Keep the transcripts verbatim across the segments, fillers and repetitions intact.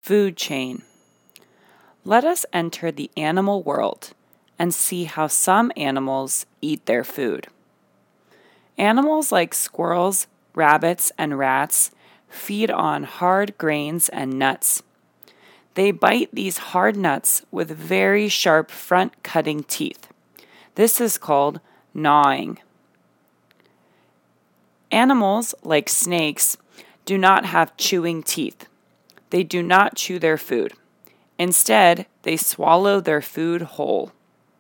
Food chain. Let us enter the animal world and see how some animals eat their food. Animals like squirrels, rabbits, and rats feed on hard grains and nuts. They bite these hard nuts with very sharp front-cutting teeth. This is called gnawing. Animals like snakes do not have chewing teeth. They do not chew their food. Instead, they swallow their food whole.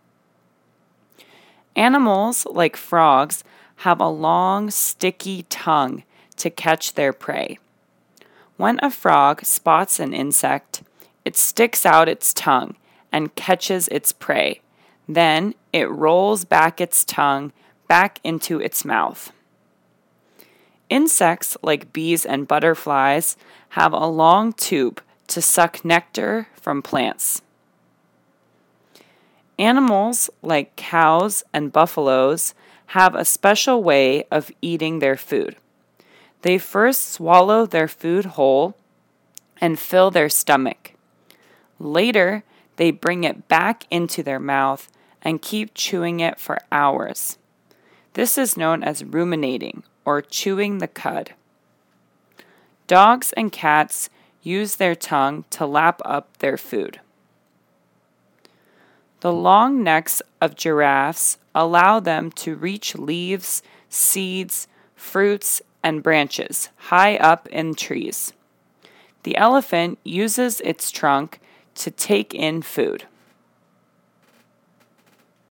Animals like frogs have a long, sticky tongue to catch their prey. When a frog spots an insect, it sticks out its tongue and catches its prey. Then it rolls back its tongue back into its mouth. Insects like bees and butterflies have a long tube to suck nectar from plants. Animals like cows and buffaloes have a special way of eating their food. They first swallow their food whole and fill their stomach. Later, they bring it back into their mouth and keep chewing it for hours. This is known as ruminating or chewing the cud. Dogs and cats use their tongue to lap up their food. The long necks of giraffes allow them to reach leaves, seeds, fruits, and branches high up in trees. The elephant uses its trunk to take in food.